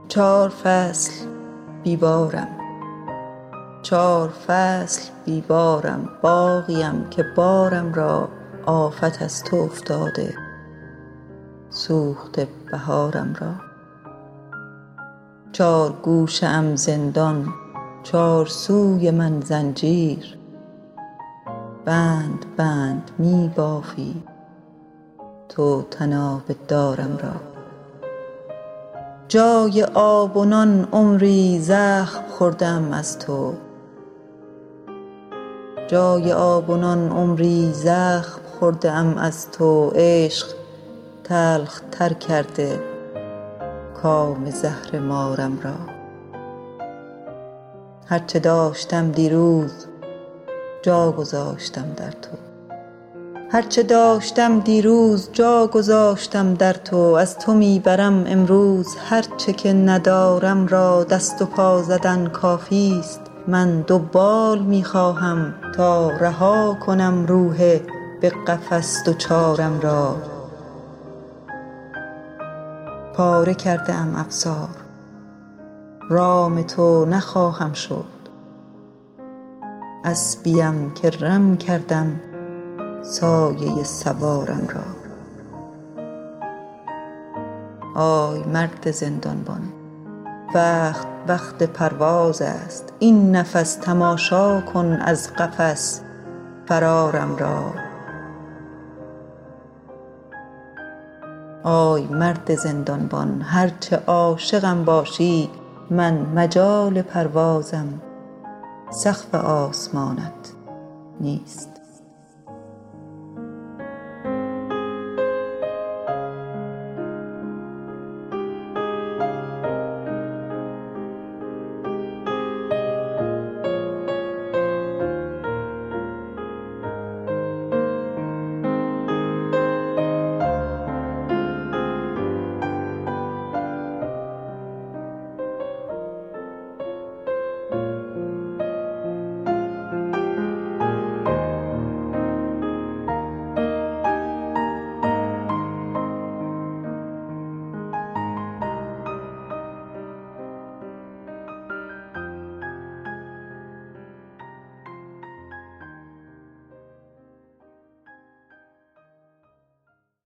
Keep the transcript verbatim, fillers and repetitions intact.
چار فصل بیبارم، چار فصل بیبارم، باغیم که بارم را آفت از تو افتاده، سوخته بهارم را. چار گوشه ام زندان، چار سوی من زنجیر، بند بند می بافی تو طناب دارم را. جای آب و نان عمری زخم خورده ام از تو، جای آب و نان عمری زخم خورده ام از تو، عشق تلخ تر کرده کام زهر مارم را. هر چه داشتم دیروز جا گذاشتم در تو، هر چه داشتم دیروز جا گذاشتم در تو، از تو می برم امروز هر چه که ندارم را. دست و پا زدن کافی است، من دو بال می خواهم تا رها کنم روح به قفس دچارم را. پاره کرده ام افسار، رام تو نخواهم شد، اسبیم که رم کردم سایه سوارم را. آی مرد زندانبان، وقت وقت پرواز است، این نفس تماشا کن از قفس فرارم را. آی مرد زندانبان، هر چه عاشقم باشی من مجال پروازم، سقف آسمانت نیست.